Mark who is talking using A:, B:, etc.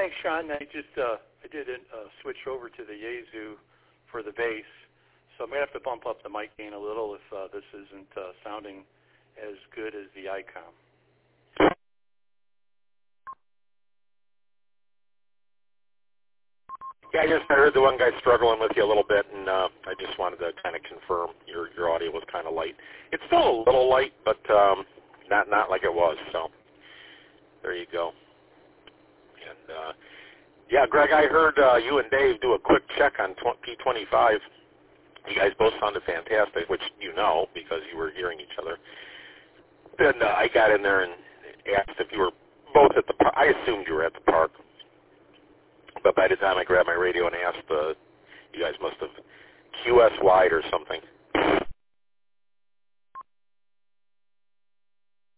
A: thanks, Sean. I did switch over to the Yaesu for the bass, so I'm going to have to bump up the mic gain a little if this isn't sounding as good as the ICOM.
B: Yeah, I heard the one guy struggling with you a little bit, and I just wanted to kind of confirm your audio was kind of light. It's still a little light, but not like it was, so there you go. And, yeah, Greg, I heard you and Dave do a quick check on P25. You guys both sounded fantastic, which you know because you were hearing each other. Then I got in there and asked if you were both at the park. I assumed you were at the park. But by the time I grabbed my radio and asked, you guys must have QS wide or something.